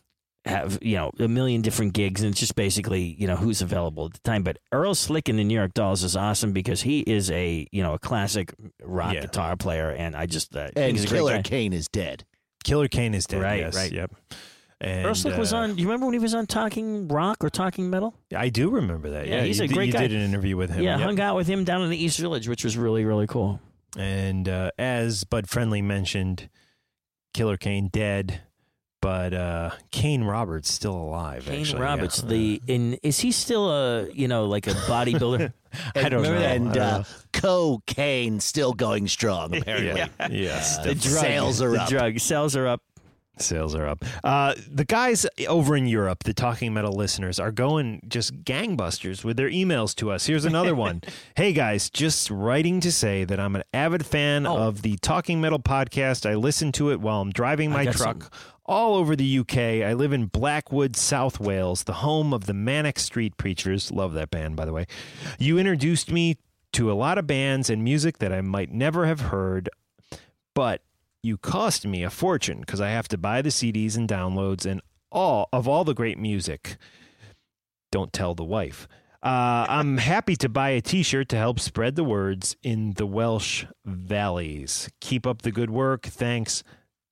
have, you know, a million different gigs, and it's just basically, you know, who's available at the time. But Earl Slick in the New York Dolls is awesome because he is a, you know, a classic rock Yeah. guitar player, and I just uh, And think he's a great Killer guy. Kane is dead. Killer Kane is dead. Right, yes, right. Yep. And, Earl Slick was uh, on. You remember when he was on Talking Rock or Talking Metal? I do remember that. Yeah, Yeah, he's you a did- great you guy. did an interview with him. Yeah, Yep. hung out with him down in the East Village, which was really, really cool. And uh, as Bud Friendly mentioned, Killer Kane dead, but uh, Kane Roberts still alive. Kane actually, Roberts, yeah. the in is he still a you know like a bodybuilder? I don't Remember know. that? And I don't uh, know. cocaine still going strong, apparently. Yeah, yeah. The sales are the up. drug sales are up. Sales are up. Uh, the guys over in Europe, the Talking Metal listeners, are going just gangbusters with their emails to us. Here's another one. Hey, guys, just writing to say that I'm an avid fan Oh. of the Talking Metal podcast. I listen to it while I'm driving I my got truck some- all over the U K. I live in Blackwood, South Wales, the home of the Manic Street Preachers. Love that band, by the way. You introduced me to a lot of bands and music that I might never have heard, but you cost me a fortune because I have to buy the C Ds and downloads and all of all the great music. Don't tell the wife. Uh, I'm happy to buy a T-shirt to help spread the words in the Welsh Valleys. Keep up the good work. Thanks,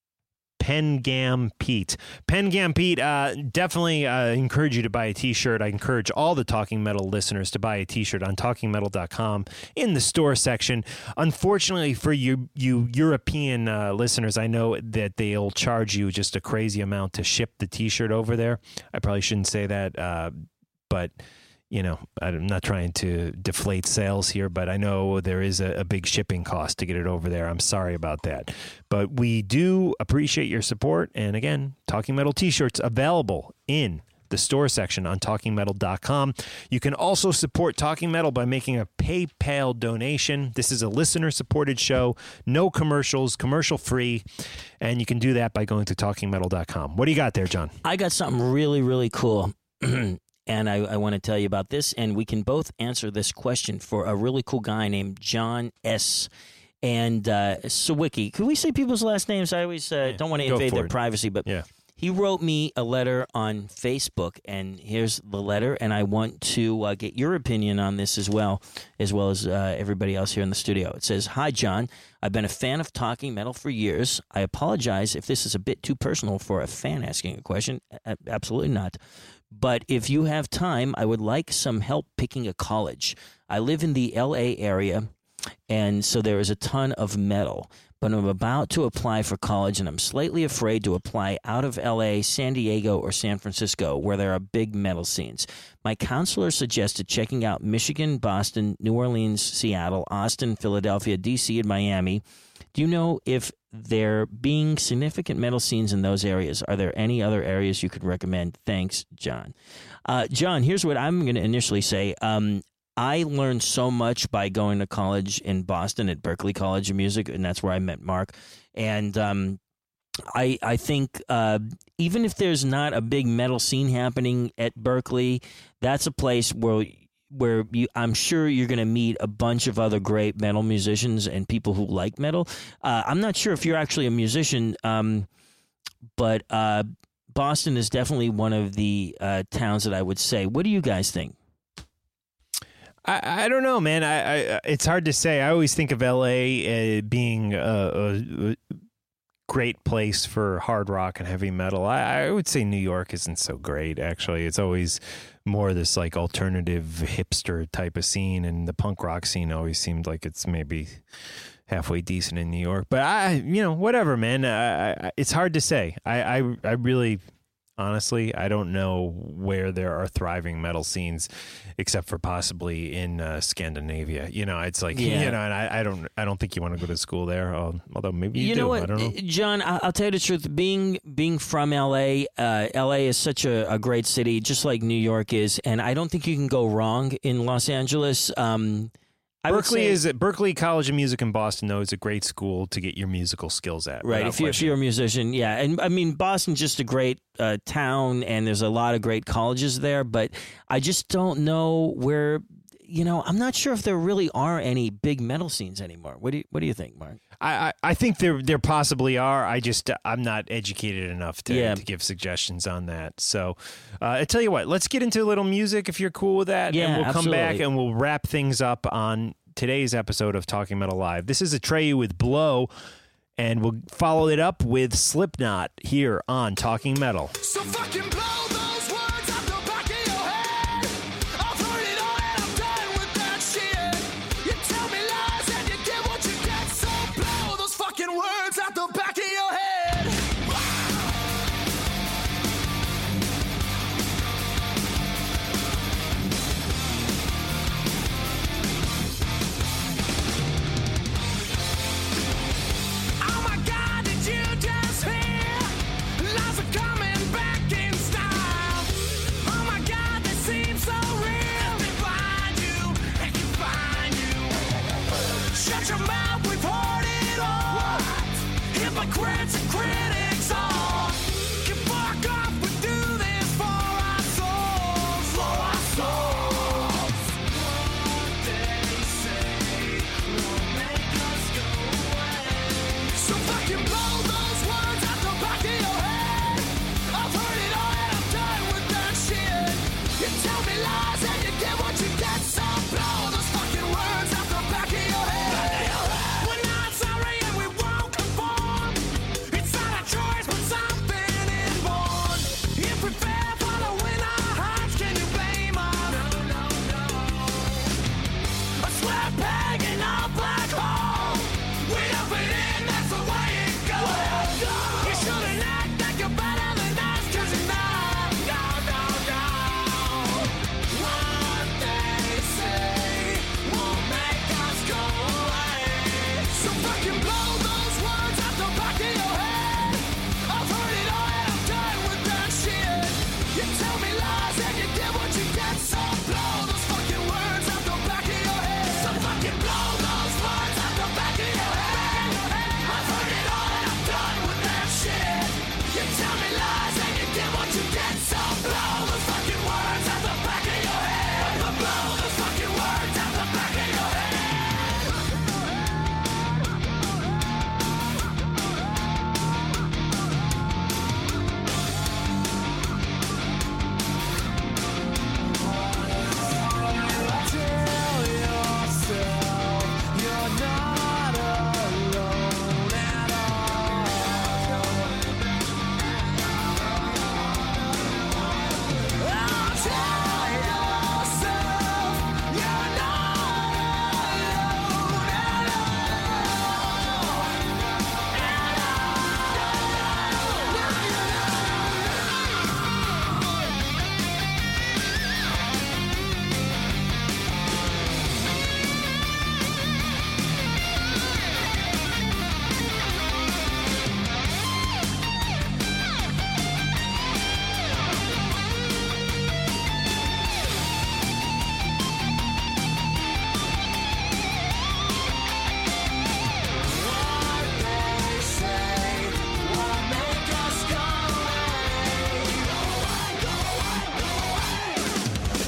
Pengam Pete. Pengam Pete, uh, definitely uh, encourage you to buy a T-shirt. I encourage all the Talking Metal listeners to buy a T-shirt on talking metal dot com in the store section. Unfortunately for you, you European uh, listeners, I know that they'll charge you just a crazy amount to ship the T-shirt over there. I probably shouldn't say that, uh, but... You know, I'm not trying to deflate sales here, but I know there is a, a big shipping cost to get it over there. I'm sorry about that. But we do appreciate your support. And again, Talking Metal T-shirts available in the store section on talking metal dot com. You can also support Talking Metal by making a PayPal donation. This is a listener-supported show, no commercials, commercial-free, and you can do that by going to talking metal dot com. What do you got there, John? I got something really, really cool. And I, I want to tell you about this, and we can both answer this question for a really cool guy named John S. and uh, Sawicki. Could we say people's last names? I always uh, don't want to invade their it. privacy, but yeah. He wrote me a letter on Facebook, and here's the letter, and I want to uh, get your opinion on this as well, as well as uh, everybody else here in the studio. It says, "Hi, John. I've been a fan of Talking Metal for years. I apologize if this is a bit too personal for a fan asking a question. A- absolutely not. But if you have time, I would like some help picking a college. I live in the L A area, and so there is a ton of metal. But I'm about to apply for college, and I'm slightly afraid to apply out of L A, San Diego, or San Francisco, where there are big metal scenes. My counselor suggested checking out Michigan, Boston, New Orleans, Seattle, Austin, Philadelphia, D C, and Miami. Do you know if there being significant metal scenes in those areas? Are there any other areas you could recommend? Thanks, John." Uh, John, here's what I'm going to initially say. Um, I learned so much by going to college in Boston at Berklee College of Music, and that's where I met Mark. And um, I I think uh, even if there's not a big metal scene happening at Berklee, that's a place where where you, I'm sure you're going to meet a bunch of other great metal musicians and people who like metal. Uh, I'm not sure if you're actually a musician, um, but uh, Boston is definitely one of the uh, towns that I would say. What do you guys think? I, I don't know, man. I, I it's hard to say. I always think of L A uh, being a, a, a great place for hard rock and heavy metal. I, I would say New York isn't so great, actually. It's always more this like alternative hipster type of scene, and the punk rock scene always seemed like it's maybe halfway decent in New York. But I, you know, whatever, man. I, I, it's hard to say. I, I, I really. Honestly, I don't know where there are thriving metal scenes, except for possibly in uh, Scandinavia. You know, it's like Yeah. you know, and I, I don't, I don't think you want to go to school there. Um, although maybe you, You do. know what, I don't know. John? I- I'll tell you the truth. Being being from L A, uh, L A is such a, a great city, just like New York is, and I don't think you can go wrong in Los Angeles. Um, I would Berkeley say- is Berkeley College of Music in Boston, though, is a great school to get your musical skills at. right. without If, you, if question. you're a musician, yeah, and I mean Boston's just a great uh, town, and there's a lot of great colleges there. But I just don't know where. You know, I'm not sure if there really are any big metal scenes anymore. What do you What do you think, Mark? I, I, I think there there possibly are. I just I'm not educated enough to, Yeah. to give suggestions on that. So uh, I tell you what, let's get into a little music if you're cool with that. Yeah, and we'll come back absolutely. and we'll wrap things up on today's episode of Talking Metal Live. This is Atreyu with Blow, and we'll follow it up with Slipknot here on Talking Metal. So fucking blow those words out the back of your head. I've heard it all and I'm done with that shit. You tell me lies and you get what you get. So blow those fucking words out the back of your head. Oh my God, did you just hear? Lies are coming back in style.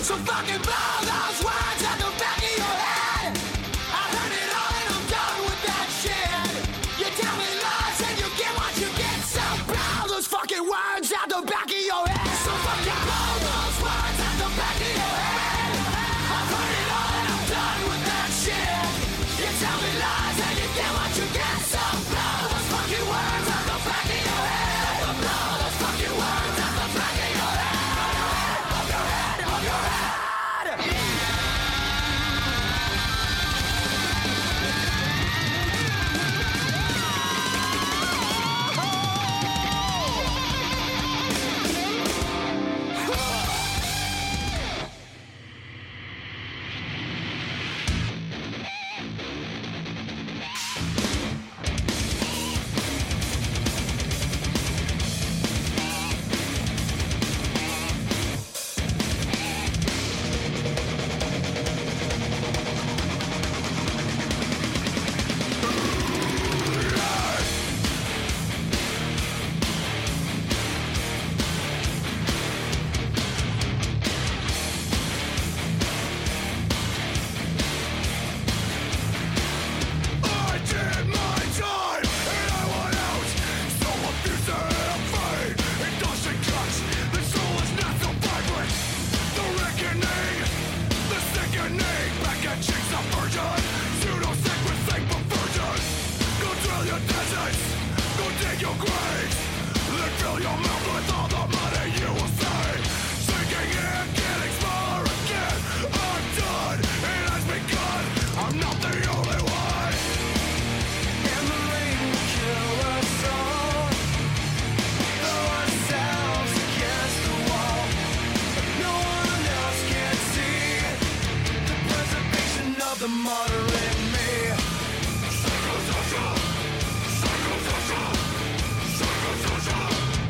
So fucking blow those words at the back of your head. I heard it all and I'm done with that shit. You tell me lies and you get what you get. So blow those fucking words at the back of your head. So fucking blow those words at the back of your head. I've heard it all and I'm done with that shit. You tell me lies and you get what you get. So blow those fucking words at the back of your head. So blow those fucking words at the back of your head. Of your head, of your head. I did my time and I went out. So abusive and afraid. It doesn't cut. The soul is not so vibrant. The reckoning, the sickening. Back at chicks of virgin. Pseudo sick with fake perversion. Go drill your deserts. Go dig your graves. Then fill your mouth with all the money you will save. Sinking in, getting smaller again. I'm done. It has begun. I'm not the only one. And the rain will kill us all. Throw ourselves against the wall. But no one else can see the preservation of the moderate me. Psychosocial. Psychosocial. Psychosocial.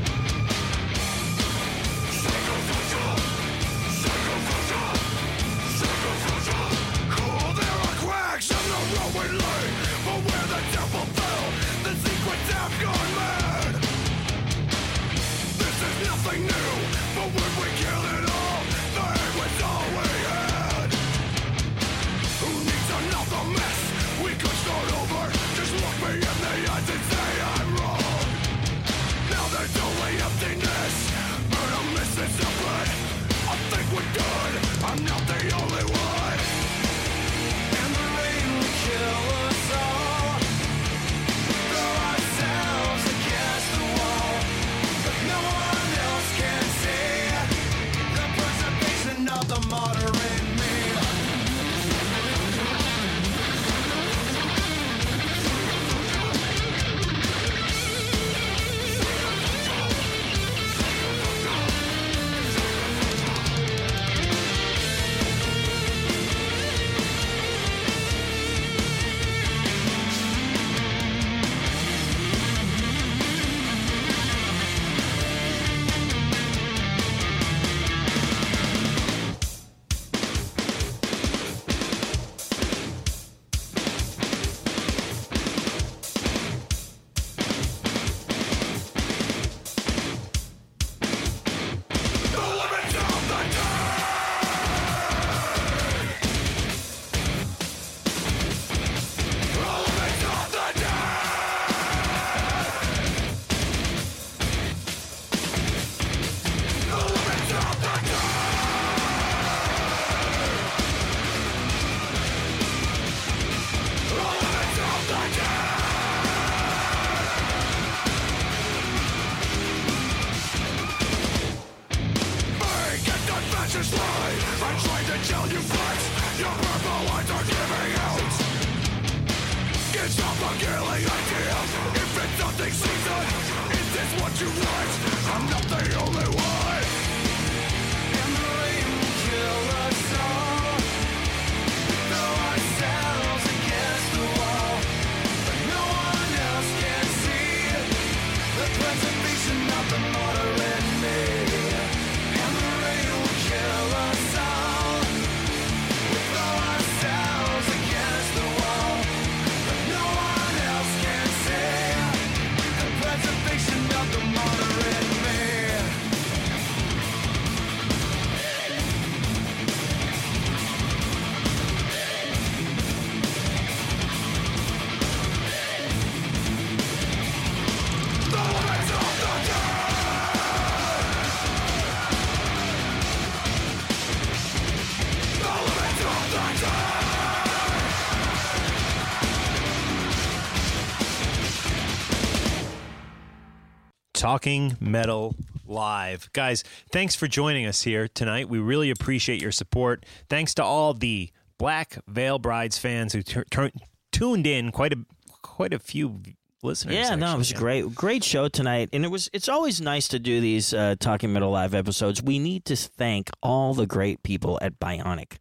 Psychosocial. Psychosocial. Psychosocial. Oh, there are cracks in the road we lay. But where the devil fell, the secrets have gone mad. This is nothing new, but when we kill it all, the hate was all we had. Who needs another mess? We could start over. Just look me in the eyes and say I'm wrong. Now there's only emptiness, but I'm missing something. I think we're good. I'm not the only one. And the rain will kill us all. Throw ourselves against the wall. But no one else can see the preservation of the moderate me. I'm trying to tell you facts. Your purple lines are giving out. Get stop the killing idea. If it's nothing season, is this what you want? I'm not the only one. And the rain will kill us all. Throw ourselves against the wall. But no one else can see the preservation of the moderate me. And the rain will kill us all. We throw ourselves against the wall. But no one else can see the preservation of the moderate me. Talking Metal Live. Guys, thanks for joining us here tonight. We really appreciate your support. Thanks to all the Black Veil Brides fans who tur- tur- tuned in, quite a quite a few listeners. Yeah, no, actually. it was Yeah. great, great show tonight, and it was. It's always nice to do these uh, Talking Metal Live episodes. We need to thank all the great people at Bionic.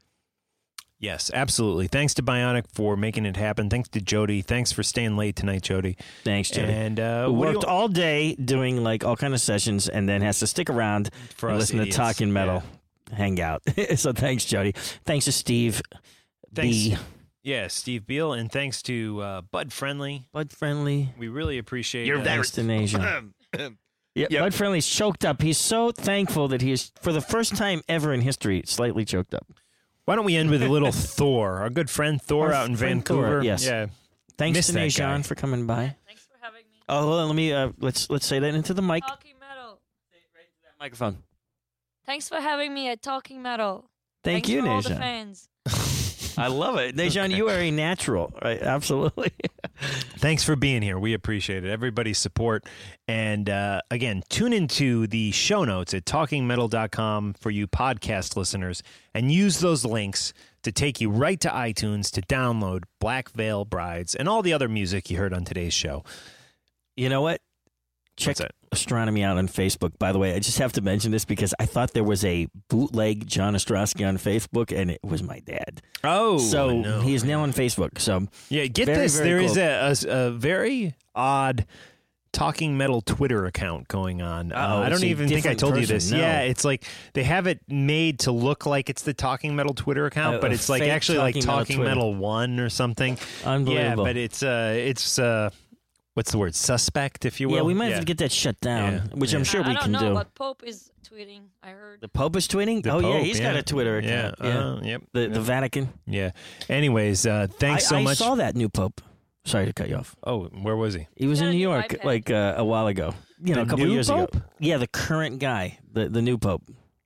Yes, absolutely. Thanks to Bionic for making it happen. Thanks to Jody. Thanks for staying late tonight, Jody. Thanks, Jody. And uh, Who what do worked you- all day doing like all kind of sessions, and then has to stick around For and us listen idiots. to Talking Metal, hang out. So thanks, Jody. Thanks to Steve. Thanks. B. Yeah, Steve Beal, and thanks to uh, Bud Friendly. Bud Friendly. We really appreciate You're uh, thanks to Nasia. Yeah, Yep. Bud Friendly's choked up. He's so thankful that he is, for the first time ever in history, slightly choked up. Why don't we end with a little Thor, our good friend Thor Our out in friend Thor, Vancouver. yes. Yeah. Thanks Missed to that guy. Najan for coming by. Thanks for having me. Oh, hold on. Let me uh, let's let's say that into the mic. Talking Metal. Microphone. Thanks for having me at Talking Metal. Thank Thanks you, for all the Najan. fans. I love it, Najan. You are a natural, right? Absolutely. Thanks for being here. We appreciate it. Everybody's support. And uh, again, tune into the show notes at talking metal dot com for you podcast listeners and use those links to take you right to iTunes to download Black Veil Brides and all the other music you heard on today's show. You know what? Check Astronomy out on Facebook. By the way, I just have to mention this because I thought there was a bootleg John Ostrowski on Facebook, and it was my dad. Oh, so no. he is now on Facebook. So Yeah, get very, this. very There is cool. a, a, a very odd Talking Metal Twitter account going on. Uh, Uh-oh, I don't it's a even think I different told you person. this. No. Yeah, it's like they have it made to look like it's the Talking Metal Twitter account, A- but a it's like fake actually like Talking Metal Talking Twitter. Metal One or something. Unbelievable. Yeah, but it's uh, it's uh, what's the word? Suspect, if you will. yeah, we might have to get that shut down, Yeah. which I'm Yeah. sure I we don't can know, do. but Pope is tweeting. I heard. The Pope is tweeting? The oh, yeah, Pope, he's got yeah. a Twitter account. Yeah, Yeah. uh, yep. The, yep. the Vatican. Yeah. Anyways, uh, thanks I, so I much. saw that new Pope. Sorry to cut you off. Oh, where was he? He was Got in a New new York iPad. like uh, a while ago. You know, The a couple new years Pope? ago. Yeah, the current guy, the the new Pope.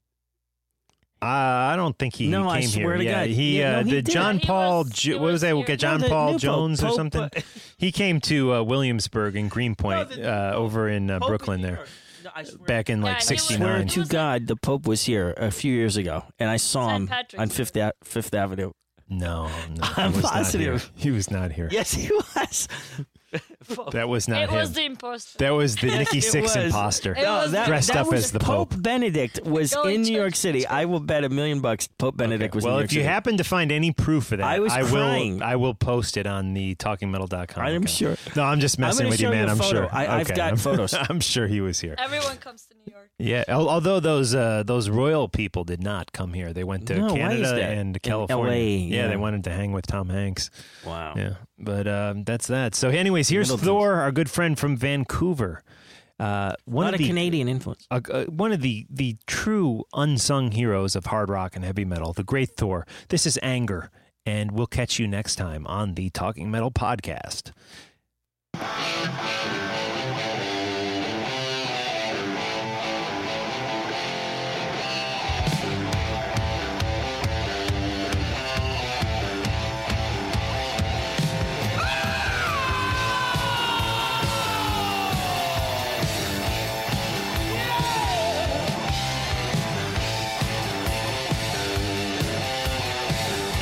Uh, I don't think he No, came I swear here. to yeah, God. he, Yeah, uh, no, he the did. John He Paul. was- Ju- he what was was that? here. Get John No, the Paul new Pope, Jones or Pope, something. uh, He came to uh, Williamsburg in Greenpoint, No, the new uh, Pope. over in uh, Pope Brooklyn in New there, York. No, I swear. back in Yeah, like he was- Swear sixty-nine. to God, the Pope was here a few years ago, and I saw Saint him Patrick's on Day. Fifth A- Fifth Avenue. No, no, he I'm was not positive. here. He was not here. Yes, he was. That was not it him. was the imposter. That was the Nikki It Six was. imposter, It was the- dressed that up was as the Pope. Pope. Benedict was Go in and New check- York City. I will bet a million bucks Pope Benedict was well, in New York if you City. happen to find any proof of that, I was will. crying. I will post it on the talking metal dot com. I am account. sure. No, I'm just I'm messing gonna with you, show you man. a I'm photo. sure. I- I've Okay, got I'm- photos. I'm sure he was here. Everyone comes to New York. Yeah, al- although those uh, those royal people did not come here. They went to No, why Canada is that? and In California. L A, yeah, yeah. they wanted to hang with Tom Hanks. Wow. Yeah, but um, that's that. So, anyways, here's Middleton's. Thor, our good friend from Vancouver. Uh, A one lot of of the Canadian influence. uh, uh, one of the the true unsung heroes of hard rock and heavy metal, the great Thor. This is Anger, and we'll catch you next time on the Talking Metal podcast.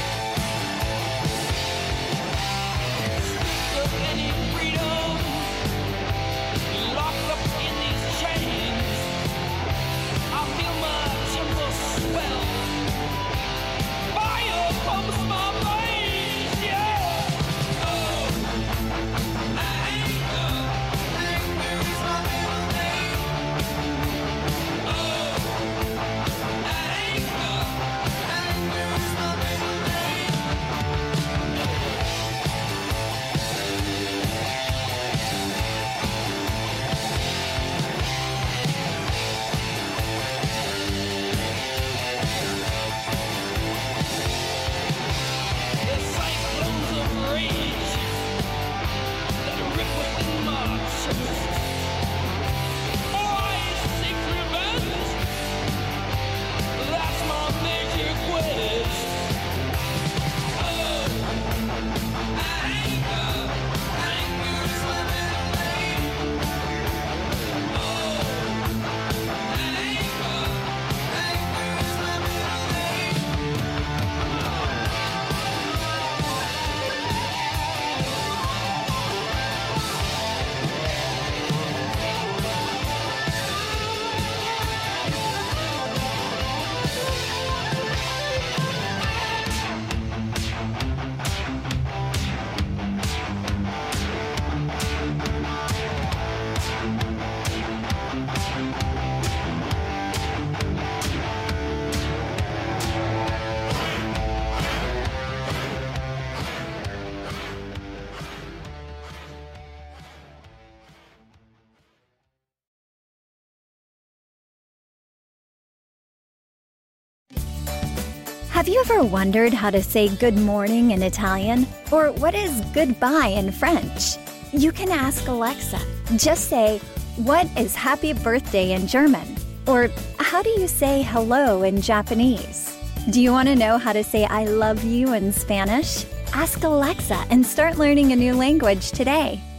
Look at it, freedom. Have you ever wondered how to say good morning in Italian? Or what is goodbye in French? You can ask Alexa. Just say, what is happy birthday in German? Or how do you say hello in Japanese? Do you want to know how to say I love you in Spanish? Ask Alexa and start learning a new language today.